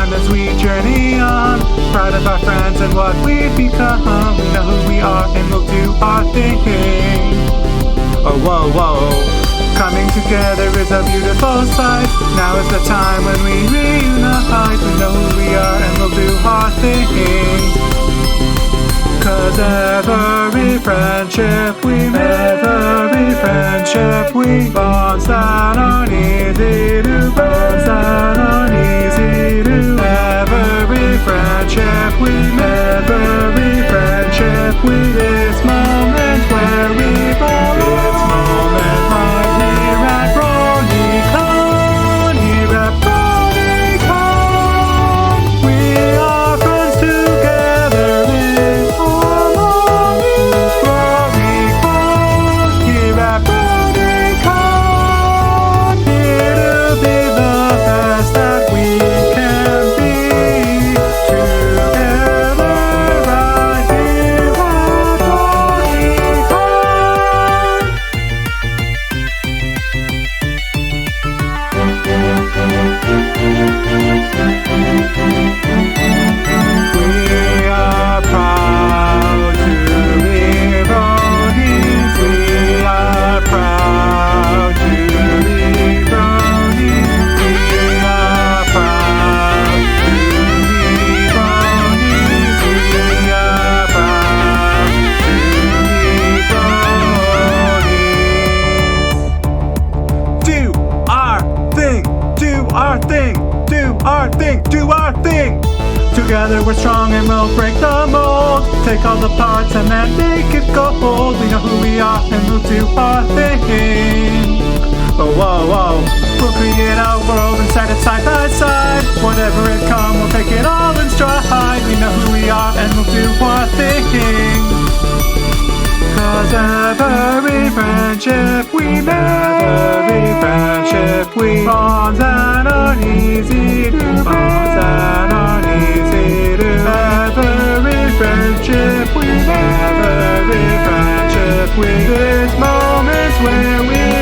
time as we journey on. Proud of our friends and what we've become. We know who we are and we'll do our thing. Oh, whoa, whoa. Coming together is a beautiful sight. Now is the time when we reunite. We know who we are and we'll do our thing. 'Cause every friendship we make, every friendship we bonds that aren't easy to break, bonds that aren't easy to break. Every friendship we make, every friendship we this moment where we bond. This moment right here at BronyCon, here at BronyCon. We are friends together in harmony. BronyCon, here at BronyCon. Here to be the best that we can be. Together right here at BronyCon. We are proud to be bronies. We are proud to be bronies. We are proud to be bronies. We are proud to be bronies. Do our thing, do our thing, do our thing, do our thing. Together we're strong and we'll break the mold. Take all the parts and then make it gold. We know who we are and we'll do our thing. Oh, whoa, whoa. We'll create a world and set it side by side. Whatever it come, we'll take it all in stride. We know who we are and we'll do our thing. 'Cause every friendship we make, every friendship we bonds that aren't easy to break, bonds that aren't easy to break. Every friendship we make, every friendship we this moments where we